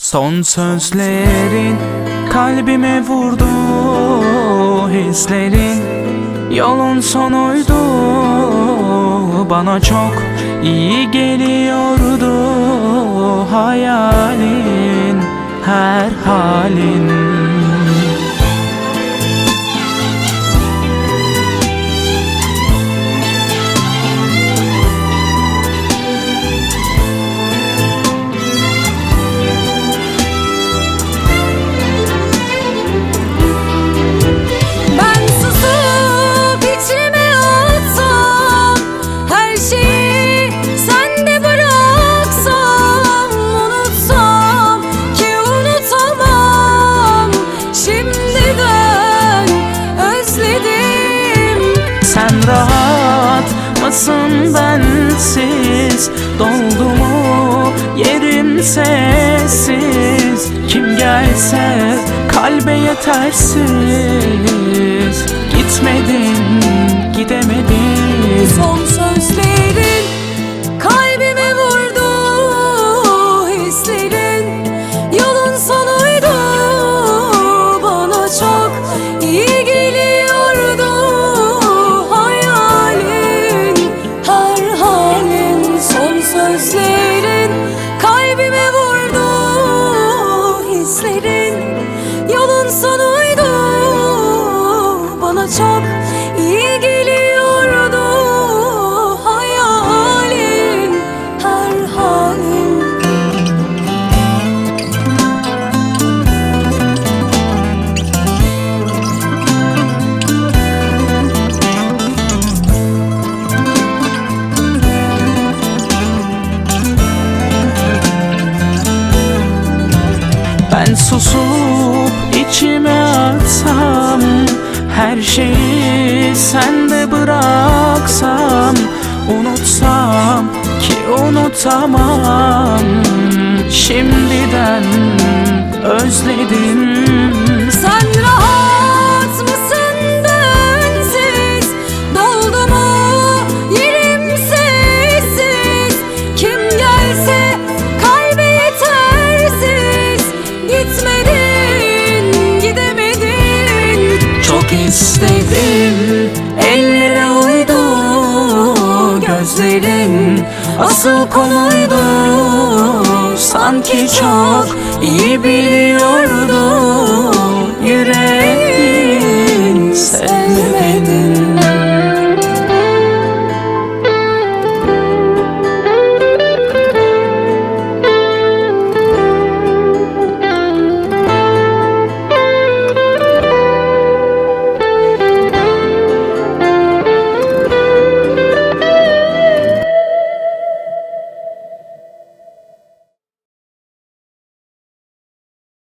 Son sözlerin kalbime vurdu, hislerin yolun sonuydu. Bana çok iyi geliyordu hayalin, her halin. Sen rahat mısın bensiz? Doldu mu yerim sessiz? Kim gelse kalbe yetersiz. Gitmedin, gidemedin. Son sözlerin kalbime vurdu, hislerin yolun sonuydu. Bana çok iyi geliyordu hayalin, her halin. Son sözlerin kalbime vurdu, hislerin yolun sonuydu. Bana çok iyi geliyordu hayalin, her halin. Ben susup içime atsam, her şeyi sende bıraksam, unutsam ki unutamam. Şimdiden özledim. Sen rahat mısın bensiz? Doldu mu yerim sessiz? Kim gelse kalbe yetersiz. Gitmedin, gidemedin. Çok istedim, ellere uydu gözlerin, asıl konuydu. Sanki çok iyi biliyordu